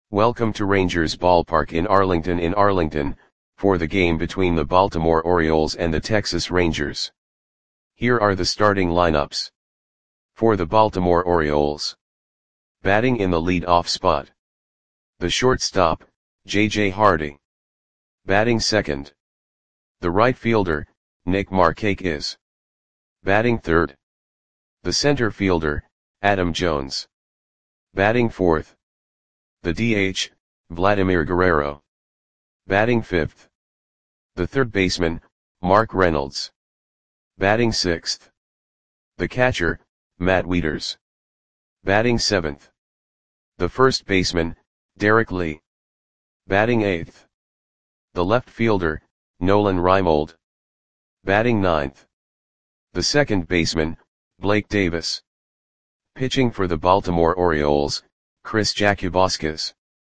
Welcome to Rangers Ballpark in Arlington, for the game between the Baltimore Orioles and the Texas Rangers. Here are the starting lineups. For the Baltimore Orioles. Batting in the lead-off spot. The shortstop, J.J. Hardy. Batting second. The right fielder, Nick Markakis. Batting third. The center fielder, Adam Jones. Batting fourth. The DH, Vladimir Guerrero. Batting fifth. The third baseman, Mark Reynolds. Batting sixth. The catcher, Matt Wieters. Batting seventh. The first baseman, Derek Lee. Batting eighth. The left fielder, Nolan Reimold. Batting ninth. The second baseman, Blake Davis. Pitching for the Baltimore Orioles, Chris Jakubauskas.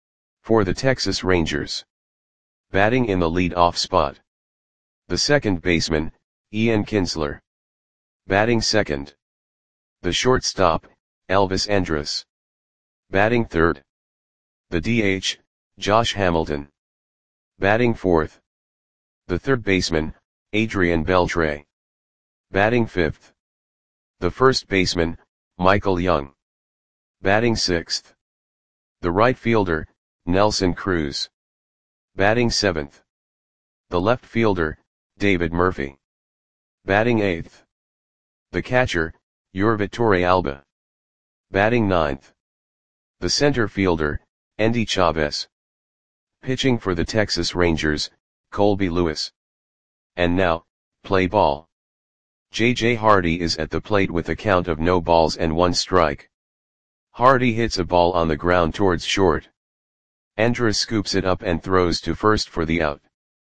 For the Texas Rangers. Batting in the lead-off spot. The second baseman, Ian Kinsler. Batting second. The shortstop, Elvis Andrus. Batting third. The DH, Josh Hamilton. Batting fourth. The third baseman, Adrian Beltre. Batting fifth. The first baseman, Michael Young. Batting sixth. The right fielder, Nelson Cruz. Batting seventh. The left fielder, David Murphy. Batting eighth. The catcher, Yurvatore Alba. Batting ninth. The center fielder, Endy Chavez. Pitching for the Texas Rangers, Colby Lewis. And now, play ball. J.J. Hardy is at the plate with a count of no balls and one strike. Hardy hits a ball on the ground towards short. Andrus scoops it up and throws to first for the out.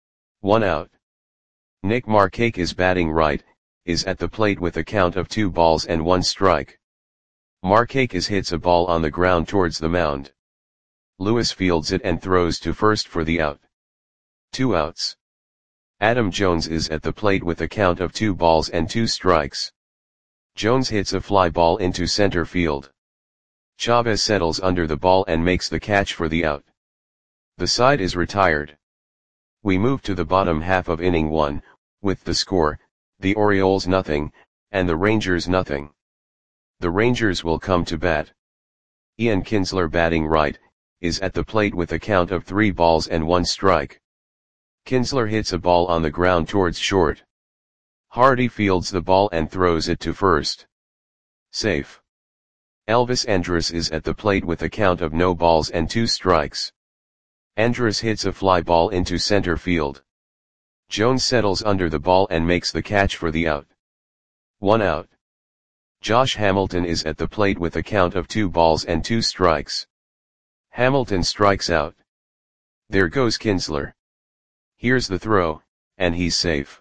1 out. Nick Markakis, batting right, is at the plate with a count of 2 balls and 1 strike. Markakis hits a ball on the ground towards the mound. Lewis fields it and throws to first for the out. 2 outs. Adam Jones is at the plate with a count of 2 balls and 2 strikes. Jones hits a fly ball into center field. Chavez settles under the ball and makes the catch for the out. The side is retired. We move to the bottom half of inning 1, with the score, the Orioles nothing, and the Rangers nothing. The Rangers will come to bat. Ian Kinsler, batting right, is at the plate with a count of 3 balls and 1 strike. Kinsler hits a ball on the ground towards short. Hardy fields the ball and throws it to first. Safe. Elvis Andrus is at the plate with a count of no balls and 2 strikes. Andrus hits a fly ball into center field. Jones settles under the ball and makes the catch for the out. 1 out. Josh Hamilton is at the plate with a count of 2 balls and 2 strikes. Hamilton strikes out. There goes Kinsler. Here's the throw, and he's safe.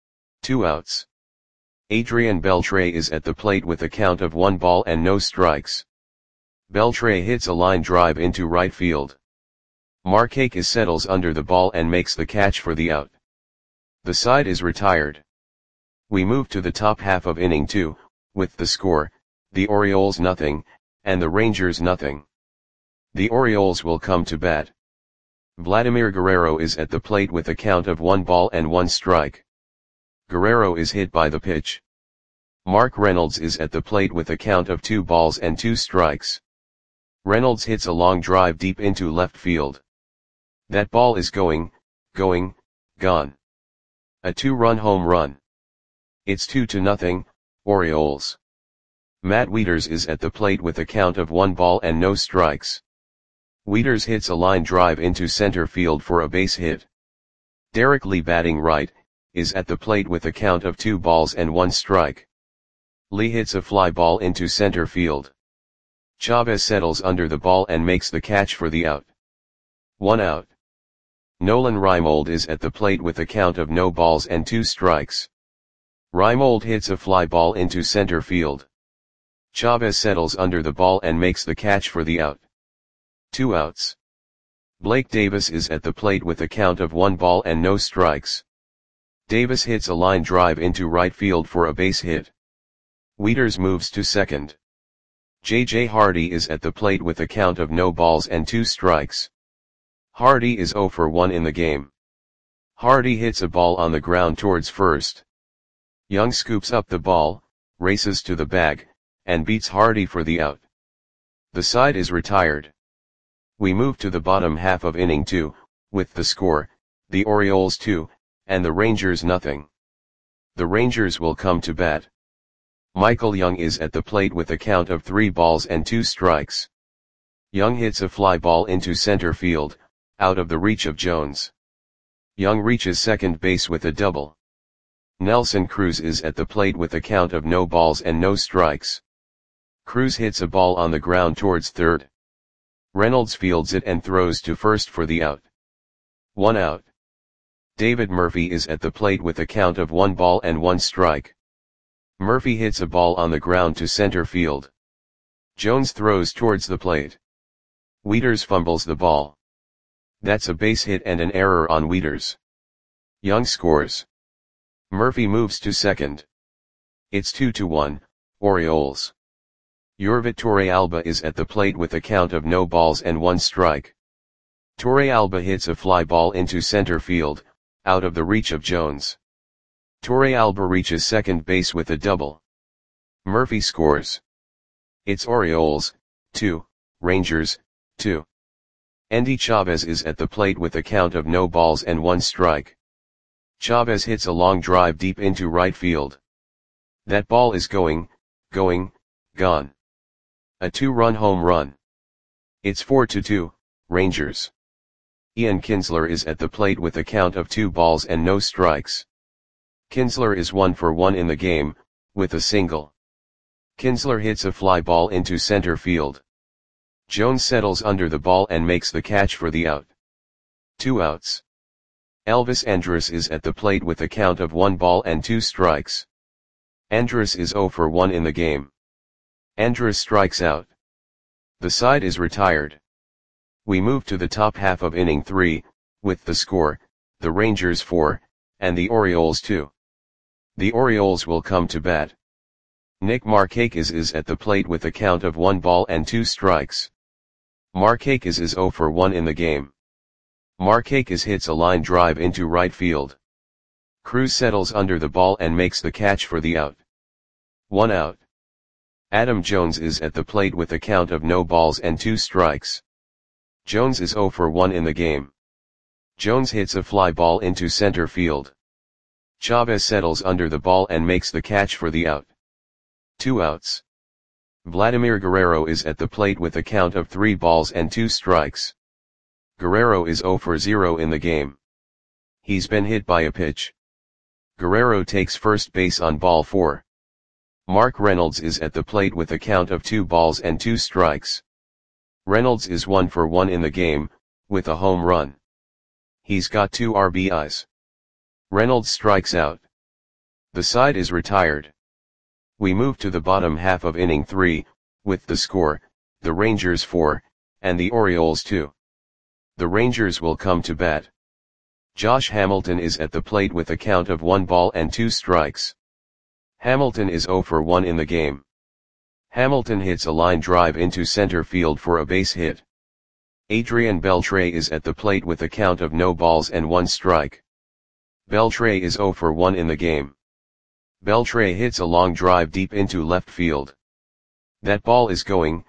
2 outs. Adrian Beltre is at the plate with a count of 1 ball and no strikes. Beltre hits a line drive into right field. Markakis settles under the ball and makes the catch for the out. The side is retired. We move to the top half of inning 2, with the score, the Orioles nothing, and the Rangers nothing. The Orioles will come to bat. Vladimir Guerrero is at the plate with a count of 1 ball and 1 strike. Guerrero is hit by the pitch. Mark Reynolds is at the plate with a count of 2 balls and 2 strikes. Reynolds hits a long drive deep into left field. That ball is gone. A 2-run home run. It's 2-0, Orioles. Matt Wieters is at the plate with a count of 1 ball and no strikes. Wieters hits a line drive into center field for a base hit. Derek Lee, batting right, is at the plate with a count of 2 balls and 1 strike. Lee hits a fly ball into center field. Chavez settles under the ball and makes the catch for the out. 1 out. Nolan Reimold is at the plate with a count of no balls and 2 strikes. Reimold hits a fly ball into center field. Chavez settles under the ball and makes the catch for the out. 2 outs. Blake Davis is at the plate with a count of 1 ball and no strikes. Davis hits a line drive into right field for a base hit. Wieters moves to second. J.J. Hardy is at the plate with a count of no balls and 2 strikes. Hardy is 0 for 1 in the game. Hardy hits a ball on the ground towards first. Young scoops up the ball, races to the bag, and beats Hardy for the out. The side is retired. We move to the bottom half of inning 2, with the score, the Orioles 2, and the Rangers nothing. The Rangers will come to bat. Michael Young is at the plate with a count of 3 balls and 2 strikes. Young hits a fly ball into center field, out of the reach of Jones. Young reaches second base with a double. Nelson Cruz is at the plate with a count of no balls and no strikes. Cruz hits a ball on the ground towards third. Reynolds fields it and throws to first for the out. 1 out. David Murphy is at the plate with a count of 1 ball and 1 strike. Murphy hits a ball on the ground to center field. Jones throws towards the plate. Wieters fumbles the ball. That's a base hit and an error on Wieters. Young scores. Murphy moves to second. It's 2-1, Orioles. Yorvit Torrealba is at the plate with a count of no balls and 1 strike. Torrealba hits a fly ball into center field, out of the reach of Jones. Torrealba reaches second base with a double. Murphy scores. It's Orioles, 2, Rangers, 2. Endy Chavez is at the plate with a count of no balls and 1 strike. Chavez hits a long drive deep into right field. That ball is gone. A 2-run home run. It's 4-2, Rangers. Ian Kinsler is at the plate with a count of 2 balls and no strikes. Kinsler is 1 for 1 in the game, with a single. Kinsler hits a fly ball into center field. Jones settles under the ball and makes the catch for the out. 2 outs. Elvis Andrus is at the plate with a count of 1 ball and 2 strikes. Andrus is 0 for 1 in the game. Andrus strikes out. The side is retired. We move to the top half of inning 3, with the score, the Rangers 4, and the Orioles 2. The Orioles will come to bat. Nick Markakis is at the plate with a count of 1 ball and 2 strikes. Markakis is 0 for 1 in the game. Markakis hits a line drive into right field. Cruz settles under the ball and makes the catch for the out. 1 out. Adam Jones is at the plate with a count of no balls and 2 strikes. Jones is 0 for 1 in the game. Jones hits a fly ball into center field. Chavez settles under the ball and makes the catch for the out. 2 outs. Vladimir Guerrero is at the plate with a count of 3 balls and 2 strikes. Guerrero is 0 for 0 in the game. He's been hit by a pitch. Guerrero takes first base on ball 4. Mark Reynolds is at the plate with a count of 2 balls and 2 strikes. Reynolds is 1 for 1 in the game, with a home run. He's got 2 RBIs. Reynolds strikes out. The side is retired. We move to the bottom half of inning 3, with the score, the Rangers 4, and the Orioles 2. The Rangers will come to bat. Josh Hamilton is at the plate with a count of 1 ball and 2 strikes. Hamilton is 0 for 1 in the game. Hamilton hits a line drive into center field for a base hit. Adrian Beltre is at the plate with a count of no balls and 1 strike. Beltre is 0 for 1 in the game. Beltre hits a long drive deep into left field. That ball is gone.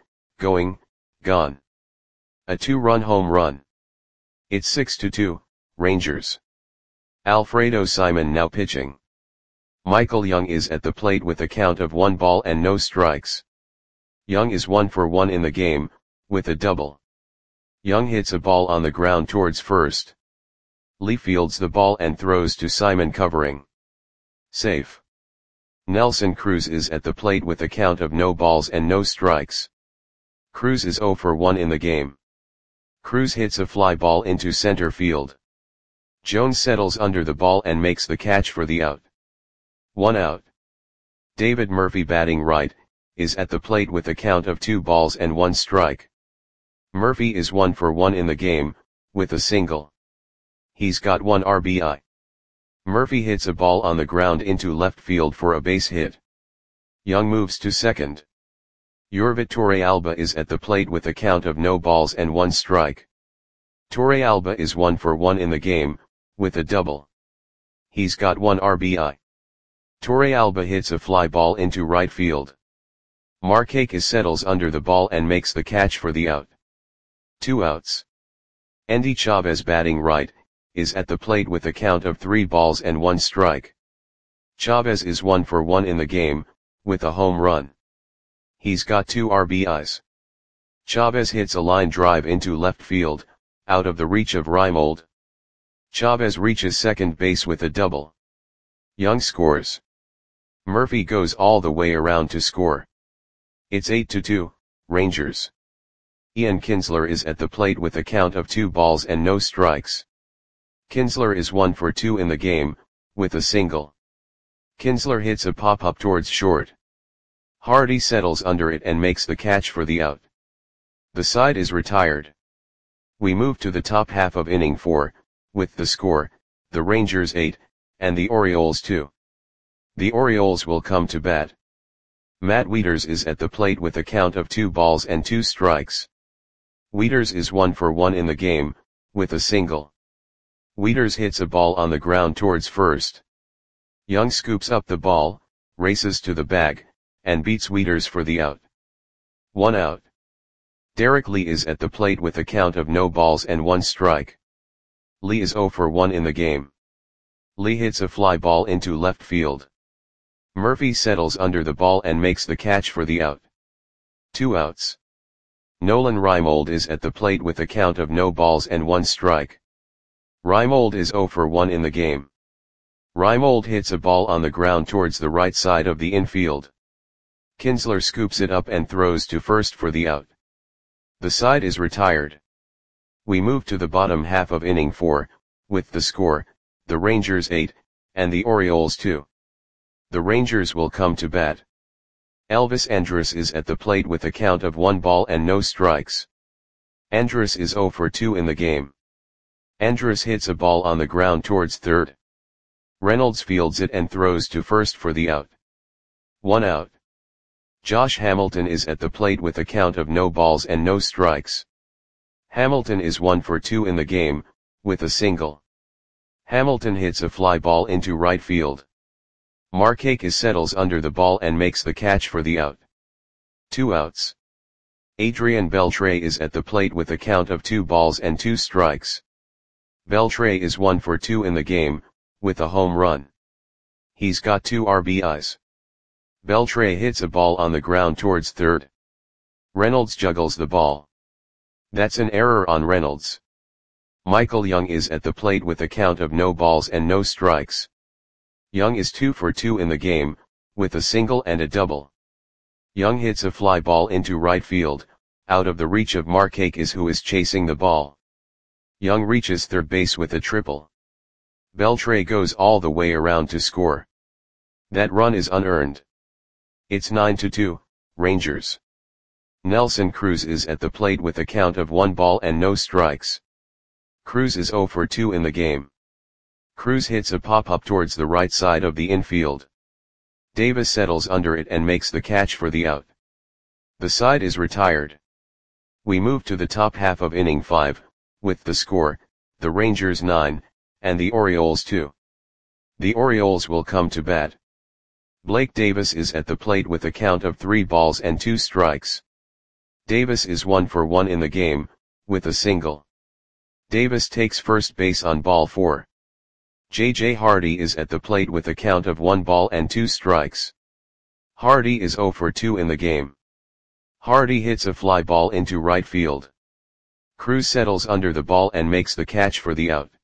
A 2-run home run. It's 6-2, Rangers. Alfredo Simon now pitching. Michael Young is at the plate with a count of 1 ball and no strikes. Young is 1 for 1 in the game, with a double. Young hits a ball on the ground towards first. Lee fields the ball and throws to Simon covering. Safe. Nelson Cruz is at the plate with a count of no balls and no strikes. Cruz is 0 for 1 in the game. Cruz hits a fly ball into center field. Jones settles under the ball and makes the catch for the out. 1 out. David Murphy batting right, is at the plate with a count of 2 balls and 1 strike. Murphy is 1 for 1 in the game, with a single. He's got 1 RBI. Murphy hits a ball on the ground into left field for a base hit. Young moves to second. Yorvit Torrealba is at the plate with a count of no balls and 1 strike. Torrealba is 1 for 1 in the game, with a double. He's got 1 RBI. Torrealba hits a fly ball into right field. Markakis settles under the ball and makes the catch for the out. 2 outs. Endy Chavez, batting right, is at the plate with a count of 3 balls and 1 strike. Chavez is 1 for 1 in the game, with a home run. He's got 2 RBIs. Chavez hits a line drive into left field, out of the reach of Reimold. Chavez reaches second base with a double. Young scores. Murphy goes all the way around to score. It's 8-2, Rangers. Ian Kinsler is at the plate with a count of 2 balls and no strikes. Kinsler is 1 for 2 in the game, with a single. Kinsler hits a pop-up towards short. Hardy settles under it and makes the catch for the out. The side is retired. We move to the top half of inning 4, with the score, the Rangers 8, and the Orioles 2. The Orioles will come to bat. Matt Wieters is at the plate with a count of 2 balls and 2 strikes. Wieters is 1 for 1 in the game, with a single. Wieters hits a ball on the ground towards first. Young scoops up the ball, races to the bag, and beats Wieters for the out. 1 out. Derek Lee is at the plate with a count of no balls and 1 strike. Lee is 0 for 1 in the game. Lee hits a fly ball into left field. Murphy settles under the ball and makes the catch for the out. 2 outs. Nolan Reimold is at the plate with a count of no balls and 1 strike. Reimold is 0 for 1 in the game. Reimold hits a ball on the ground towards the right side of the infield. Kinsler scoops it up and throws to first for the out. The side is retired. We move to the bottom half of inning 4, with the score, the Rangers 8, and the Orioles 2. The Rangers will come to bat. Elvis Andrus is at the plate with a count of 1 ball and no strikes. Andrus is 0 for 2 in the game. Andrus hits a ball on the ground towards third. Reynolds fields it and throws to first for the out. 1 out. Josh Hamilton is at the plate with a count of no balls and no strikes. Hamilton is 1 for 2 in the game, with a single. Hamilton hits a fly ball into right field. Markakis settles under the ball and makes the catch for the out. 2 outs. Adrian Beltre is at the plate with a count of 2 balls and 2 strikes. Beltre is 1 for 2 in the game, with a home run. He's got 2 RBIs. Beltre hits a ball on the ground towards third. Reynolds juggles the ball. That's an error on Reynolds. Michael Young is at the plate with a count of no balls and no strikes. Young is 2 for 2 in the game, with a single and a double. Young hits a fly ball into right field, out of the reach of Markakis, who is chasing the ball. Young reaches third base with a triple. Beltre goes all the way around to score. That run is unearned. It's 9-2, Rangers. Nelson Cruz is at the plate with a count of 1 ball and no strikes. Cruz is 0 for 2 in the game. Cruz hits a pop-up towards the right side of the infield. Davis settles under it and makes the catch for the out. The side is retired. We move to the top half of inning 5, with the score, the Rangers 9, and the Orioles 2. The Orioles will come to bat. Blake Davis is at the plate with a count of 3 balls and 2 strikes. Davis is 1 for 1 in the game, with a single. Davis takes first base on ball 4. J.J. Hardy is at the plate with a count of 1 ball and 2 strikes. Hardy is 0 for 2 in the game. Hardy hits a fly ball into right field. Cruz settles under the ball and makes the catch for the out.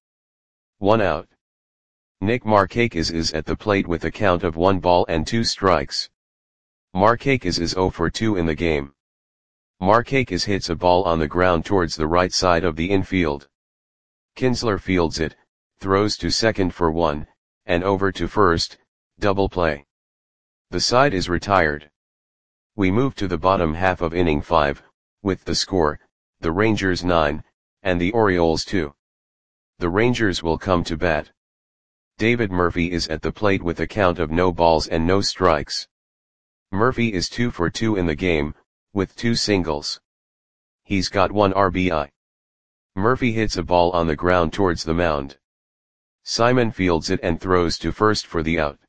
1 out. Nick Markakis is at the plate with a count of 1 ball and 2 strikes. Markakis is 0 for 2 in the game. Markakis hits a ball on the ground towards the right side of the infield. Kinsler fields it, throws to second for 1, and over to first, double play. The side is retired. We move to the bottom half of inning 5, with the score, the Rangers 9, and the Orioles 2. The Rangers will come to bat. David Murphy is at the plate with a count of no balls and no strikes. Murphy is 2 for 2 in the game, with 2 singles. He's got 1 RBI. Murphy hits a ball on the ground towards the mound. Simon fields it and throws to first for the out.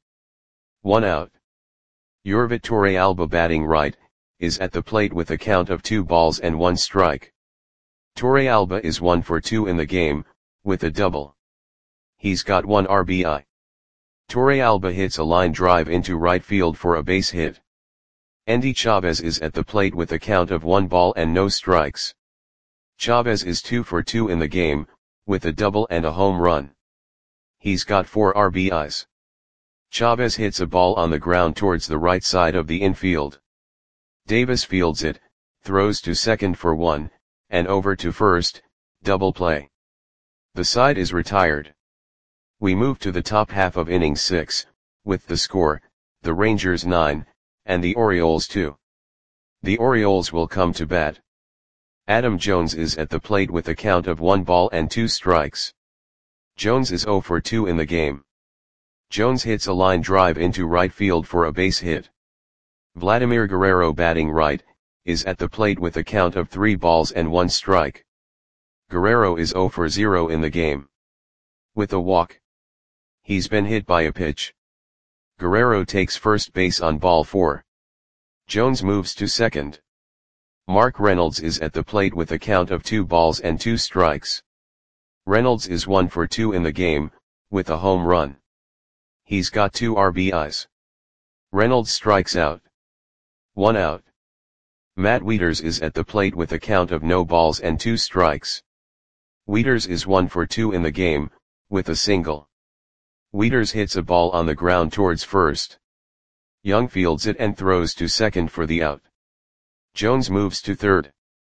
1 out. Yorvit Torrealba batting right, is at the plate with a count of 2 balls and 1 strike. Torrealba is 1 for 2 in the game, with a double. He's got 1 RBI. Torrealba hits a line drive into right field for a base hit. Endy Chavez is at the plate with a count of 1 ball and no strikes. Chavez is 2 for 2 in the game, with a double and a home run. He's got 4 RBIs. Chavez hits a ball on the ground towards the right side of the infield. Davis fields it, throws to second for 1, and over to first, double play. The side is retired. We move to the top half of inning 6, with the score, the Rangers 9, and the Orioles 2. The Orioles will come to bat. Adam Jones is at the plate with a count of 1 ball and 2 strikes. Jones is 0 for 2 in the game. Jones hits a line drive into right field for a base hit. Vladimir Guerrero batting right, is at the plate with a count of 3 balls and 1 strike. Guerrero is 0 for 0 in the game. With a walk. He's been hit by a pitch. Guerrero takes first base on ball 4. Jones moves to second. Mark Reynolds is at the plate with a count of 2 balls and 2 strikes. Reynolds is 1 for 2 in the game, with a home run. He's got 2 RBIs. Reynolds strikes out. 1 out. Matt Wieters is at the plate with a count of no balls and 2 strikes. Wieters is 1 for 2 in the game, with a single. Wieters hits a ball on the ground towards first. Young fields it and throws to second for the out. Jones moves to third.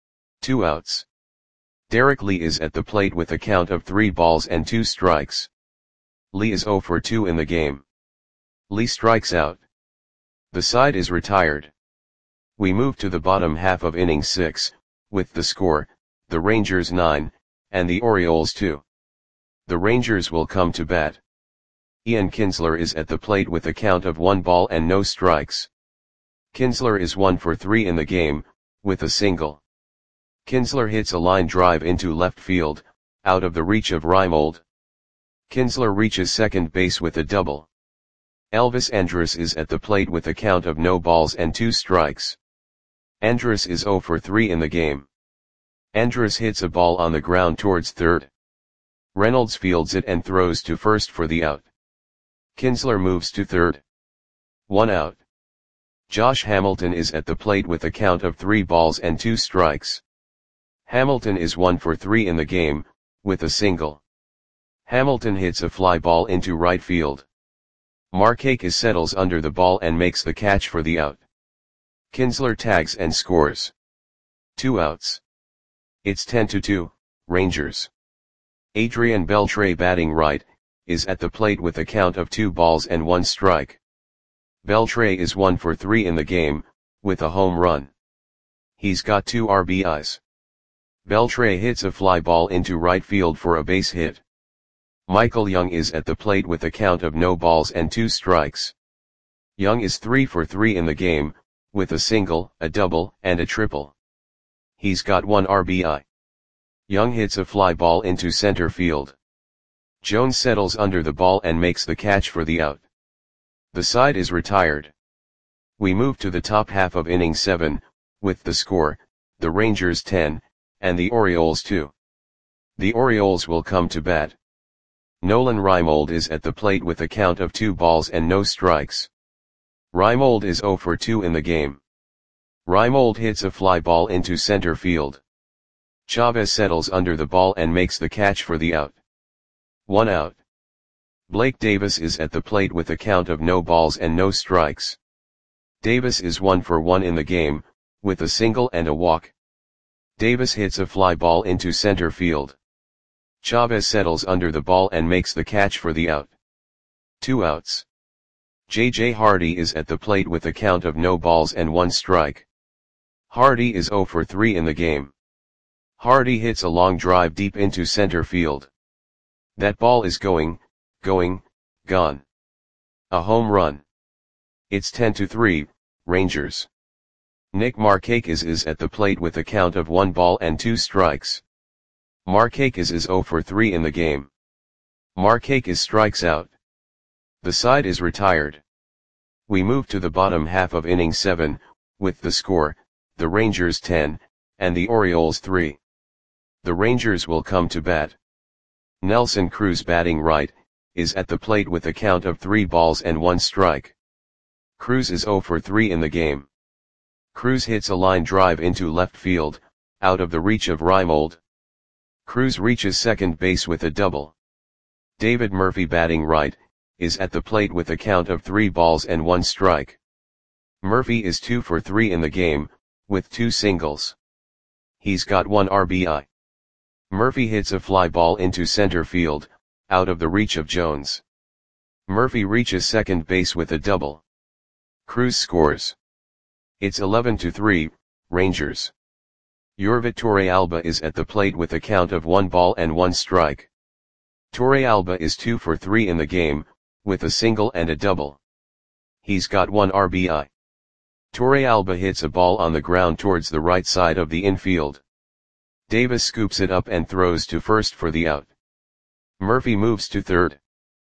2 outs. Derek Lee is at the plate with a count of 3 balls and 2 strikes. Lee is 0 for 2 in the game. Lee strikes out. The side is retired. We move to the bottom half of inning 6, with the score, the Rangers 9, and the Orioles 2. The Rangers will come to bat. Ian Kinsler is at the plate with a count of 1 ball and no strikes. Kinsler is 1 for 3 in the game, with a single. Kinsler hits a line drive into left field, out of the reach of Reimold. Kinsler reaches second base with a double. Elvis Andrus is at the plate with a count of no balls and 2 strikes. Andrus is 0 for 3 in the game. Andrus hits a ball on the ground towards third. Reynolds fields it and throws to first for the out. Kinsler moves to third. 1 out. Josh Hamilton is at the plate with a count of 3 balls and 2 strikes. Hamilton is 1 for 3 in the game, with a single. Hamilton hits a fly ball into right field. Markakis settles under the ball and makes the catch for the out. Kinsler tags and scores. 2 outs. It's 10-2, Rangers. Adrian Beltre batting right, is at the plate with a count of 2 balls and 1 strike. Beltre is 1 for 3 in the game, with a home run. He's got 2 RBIs. Beltre hits a fly ball into right field for a base hit. Michael Young is at the plate with a count of no balls and 2 strikes. Young is 3 for 3 in the game, with a single, a double, and a triple. He's got 1 RBI. Young hits a fly ball into center field. Jones settles under the ball and makes the catch for the out. The side is retired. We move to the top half of inning 7, with the score, the Rangers 10, and the Orioles 2. The Orioles will come to bat. Nolan Reimold is at the plate with a count of 2 balls and no strikes. Reimold is 0 for 2 in the game. Reimold hits a fly ball into center field. Chavez settles under the ball and makes the catch for the out. 1 out. Blake Davis is at the plate with a count of no balls and no strikes. Davis is 1 for 1 in the game, with a single and a walk. Davis hits a fly ball into center field. Chavez settles under the ball and makes the catch for the out. 2 outs. J.J. Hardy is at the plate with a count of no balls and 1 strike. Hardy is 0 for 3 in the game. Hardy hits a long drive deep into center field. That ball is gone. A home run. It's 10-3, Rangers. Nick Markakis is at the plate with a count of 1 ball and 2 strikes. Markakis is 0 for 3 in the game. Markakis strikes out. The side is retired. We move to the bottom half of inning 7, with the score, the Rangers 10, and the Orioles 3. The Rangers will come to bat. Nelson Cruz, batting right, is at the plate with a count of 3 balls and 1 strike. Cruz is 0 for 3 in the game. Cruz hits a line drive into left field, out of the reach of Reimold. Cruz reaches second base with a double. David Murphy, batting right, is at the plate with a count of 3 balls and 1 strike. Murphy is 2 for 3 in the game, with 2 singles. He's got 1 RBI. Murphy hits a fly ball into center field, out of the reach of Jones. Murphy reaches second base with a double. Cruz scores. It's 11-3, Rangers. Yorvit Torrealba is at the plate with a count of 1 ball and 1 strike. Torrealba is 2 for 3 in the game, with a single and a double. He's got 1 RBI. Torrealba hits a ball on the ground towards the right side of the infield. Davis scoops it up and throws to first for the out. Murphy moves to third.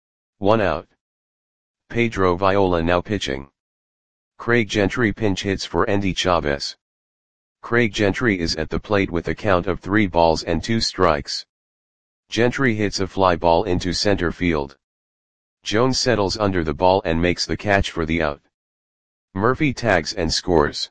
1 out. Pedro Viola now pitching. Craig Gentry pinch hits for Andy Chavez. Craig Gentry is at the plate with a count of 3 balls and 2 strikes. Gentry hits a fly ball into center field. Jones settles under the ball and makes the catch for the out. Murphy tags and scores.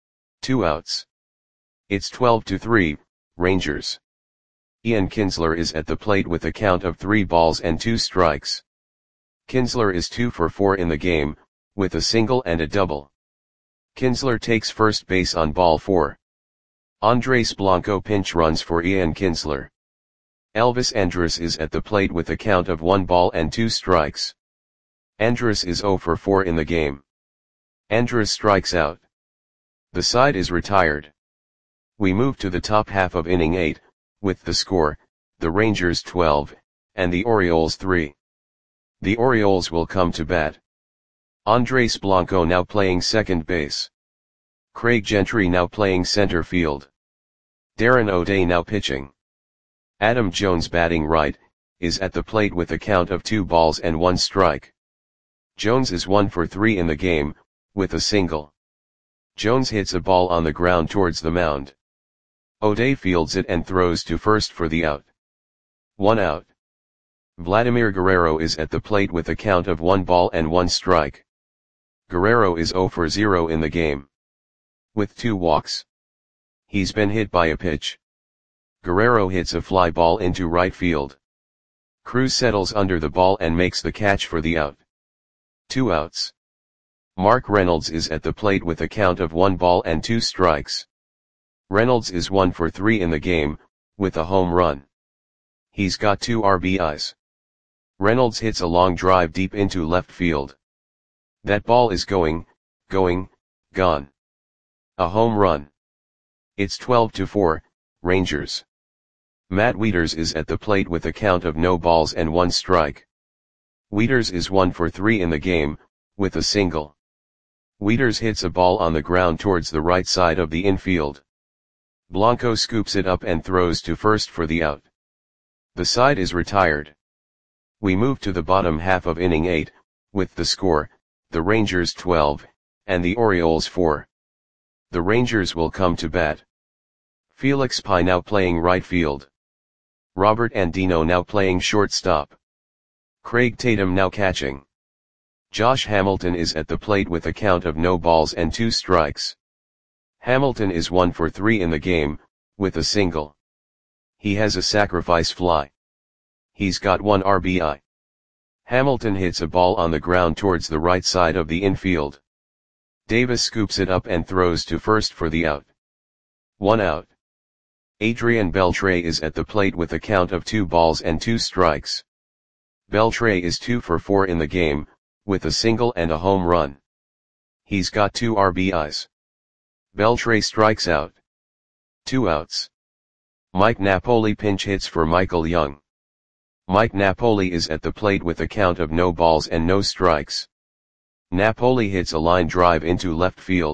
2 outs. It's 12-3, Rangers. Ian Kinsler is at the plate with a count of 3 balls and 2 strikes. Kinsler is 2 for 4 in the game, with a single and a double. Kinsler takes first base on ball 4. Andres Blanco pinch runs for Ian Kinsler. Elvis Andrus is at the plate with a count of 1 ball and 2 strikes. Andrus is 0 for 4 in the game. Andrus strikes out. The side is retired. We move to the top half of inning 8, with the score, the Rangers 12, and the Orioles 3. The Orioles will come to bat. Andres Blanco now playing second base. Craig Gentry now playing center field. Darren O'Day now pitching. Adam Jones, batting right, is at the plate with a count of 2 balls and 1 strike. Jones is 1 for 3 in the game, with a single. Jones hits a ball on the ground towards the mound. O'Day fields it and throws to first for the out. 1 out. Vladimir Guerrero is at the plate with a count of 1 ball and 1 strike. Guerrero is 0 for 0 in the game. With 2 walks. He's been hit by a pitch. Guerrero hits a fly ball into right field. Cruz settles under the ball and makes the catch for the out. 2 outs. Mark Reynolds is at the plate with a count of 1 ball and 2 strikes. Reynolds is 1 for 3 in the game, with a home run. He's got 2 RBIs. Reynolds hits a long drive deep into left field. That ball is gone. A home run. It's 12-4, Rangers. Matt Wieters is at the plate with a count of no balls and 1 strike. Wieters is 1 for 3 in the game, with a single. Wieters hits a ball on the ground towards the right side of the infield. Blanco scoops it up and throws to first for the out. The side is retired. We move to the bottom half of inning 8, with the score, the Rangers 12, and the Orioles 4. The Rangers will come to bat. Felix Pye now playing right field. Robert Andino now playing shortstop. Craig Tatum now catching. Josh Hamilton is at the plate with a count of no balls and 2 strikes. Hamilton is 1 for 3 in the game, with a single. He has a sacrifice fly. He's got 1 RBI. Hamilton hits a ball on the ground towards the right side of the infield. Davis scoops it up and throws to first for the out. 1 out. Adrian Beltre is at the plate with a count of 2 balls and 2 strikes. Beltre is 2 for 4 in the game, with a single and a home run. He's got 2 RBIs. Beltre strikes out. 2 outs. Mike Napoli pinch hits for Michael Young. Mike Napoli is at the plate with a count of no balls and no strikes. Napoli hits a line drive into left field,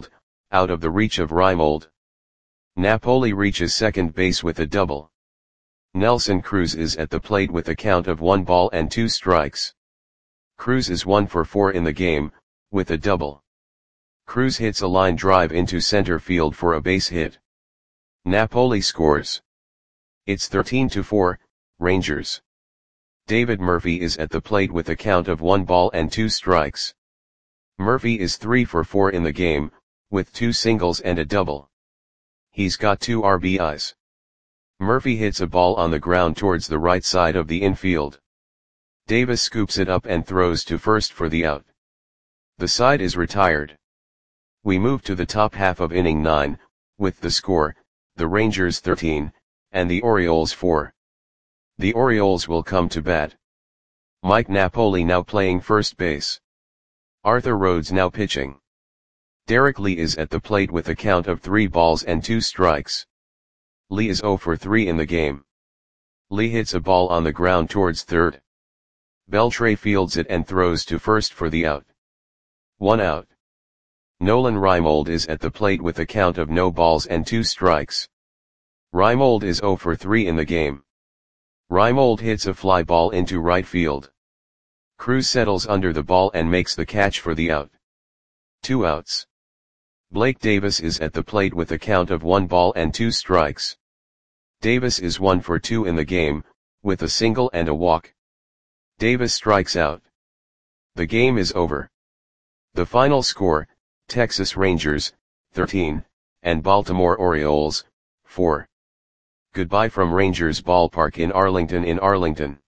out of the reach of Reimold. Napoli reaches second base with a double. Nelson Cruz is at the plate with a count of 1 ball and 2 strikes. Cruz is 1 for 4 in the game, with a double. Cruz hits a line drive into center field for a base hit. Napoli scores. It's 13-4, Rangers. David Murphy is at the plate with a count of 1 ball and 2 strikes. Murphy is 3 for 4 in the game, with 2 singles and a double. He's got 2 RBIs. Murphy hits a ball on the ground towards the right side of the infield. Davis scoops it up and throws to first for the out. The side is retired. We move to the top half of inning 9, with the score, the Rangers 13, and the Orioles 4. The Orioles will come to bat. Mike Napoli now playing first base. Arthur Rhodes now pitching. Derek Lee is at the plate with a count of 3 balls and 2 strikes. Lee is 0 for 3 in the game. Lee hits a ball on the ground towards third. Beltre fields it and throws to first for the out. 1 out. Nolan Reimold is at the plate with a count of no balls and 2 strikes. Reimold is 0 for 3 in the game. Reimold hits a fly ball into right field. Cruz settles under the ball and makes the catch for the out. 2 outs. Blake Davis is at the plate with a count of 1 ball and 2 strikes. Davis is 1 for 2 in the game, with a single and a walk. Davis strikes out. The game is over. The final score, Texas Rangers, 13, and Baltimore Orioles, 4. Goodbye from Rangers Ballpark in Arlington.